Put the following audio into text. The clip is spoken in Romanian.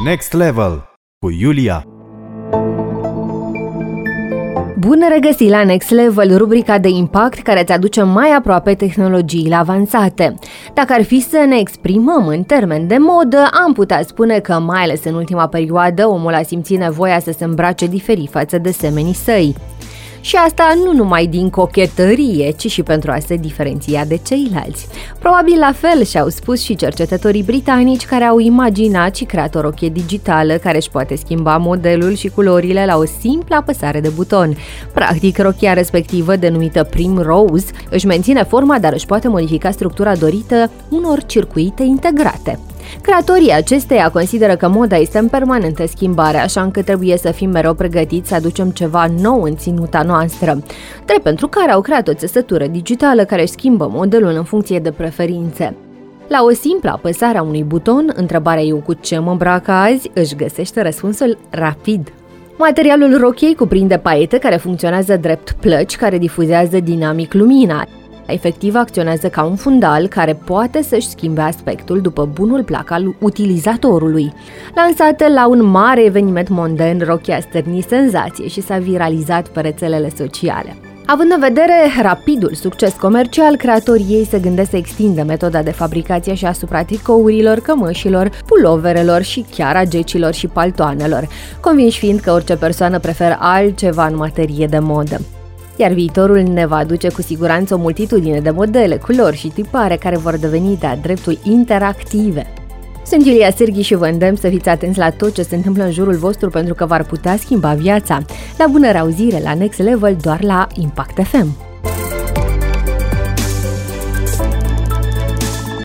Next Level cu Iulia. Bun regăsit la Next Level, rubrica de impact care îți aduce mai aproape tehnologiile avansate. Dacă ar fi să ne exprimăm în termeni de modă, am putea spune că, mai ales în ultima perioadă, omul a simțit nevoia să se îmbrace diferit față de semenii săi. Și asta nu numai din cochetărie, ci și pentru a se diferenția de ceilalți. Probabil la fel și-au spus și cercetătorii britanici care au imaginat și creat o rochie digitală care își poate schimba modelul și culorile la o simplă apăsare de buton. Practic, rochia respectivă, denumită Primrose, își menține forma, dar își poate modifica structura dorită unor circuite integrate. Creatorii acesteia consideră că moda este în permanentă schimbare, așa încât trebuie să fim mereu pregătiți să aducem ceva nou în ținuta noastră, drept pentru care au creat o țesătură digitală care își schimbă modelul în funcție de preferințe. La o simplă apăsare a unui buton, întrebarea "eu cu ce mă îmbrac azi?" își găsește răspunsul rapid. Materialul rochiei cuprinde paiete care funcționează drept plăci care difuzează dinamic lumina. Efectiv acționează ca un fundal care poate să-și schimbe aspectul după bunul plac al utilizatorului. Lansată la un mare eveniment monden, rochia a stârnit senzație și s-a viralizat pe rețelele sociale. Având în vedere rapidul succes comercial, creatorii ei se gândesc să extindă metoda de fabricație și asupra tricourilor, cămășilor, puloverelor și chiar a gecilor și paltoanelor, convinși fiind că orice persoană preferă altceva în materie de modă. Iar viitorul ne va aduce cu siguranță o multitudine de modele, culori și tipare care vor deveni de-a dreptul interactive. Sunt Iulia Sârghi și vă îndemn să fiți atenți la tot ce se întâmplă în jurul vostru pentru că v-ar putea schimba viața. La bună reauzire la Next Level doar la Impact FM.